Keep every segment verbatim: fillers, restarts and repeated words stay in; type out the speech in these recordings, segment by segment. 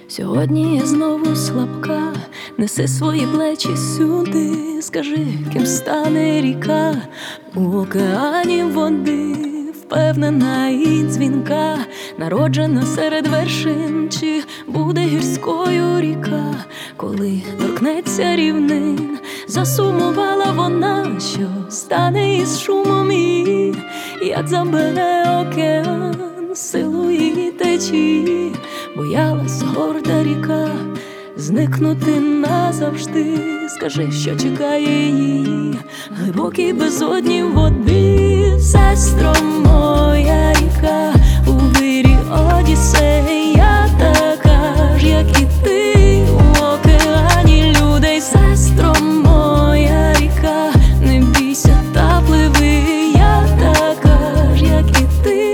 Сьогодні я знову слабка, неси свої плечі сюди, скажи, ким стане ріка у океані води, впевнена і дзвінка, народжена серед вершин, чи буде гірською ріка, коли торкнеться рівнин. Засумувала вона, що стане із шумом її, як забере океан силу її течії. Боялась горда ріка зникнути назавжди, скажи, що чекає її глибокій безодні води. Сестро моя ріка, у вирі Одіссея, така ж, як і ти, у океані людей. Сестро моя ріка, не бійся та пливи, я така ж, як і ти.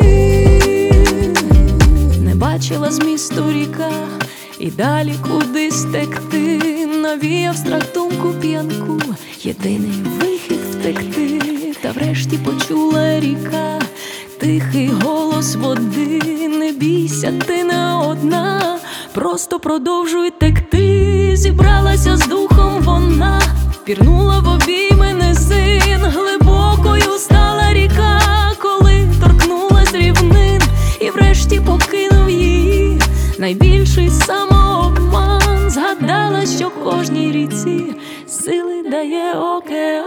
Не бачила змісту ріка і далі кудись текти, навіяв страх думку п'янку, єдиний вихід втекти. Та врешті почула ріка тихий голос води: не бійся, ти не одна, просто продовжуй текти. Зібралася з духом вона, пірнула в обійми низин, глибокою стала ріка, коли торкнулась рівнин. І врешті покинув її найбільший самообман, згадала, що кожній ріці сили дає океан.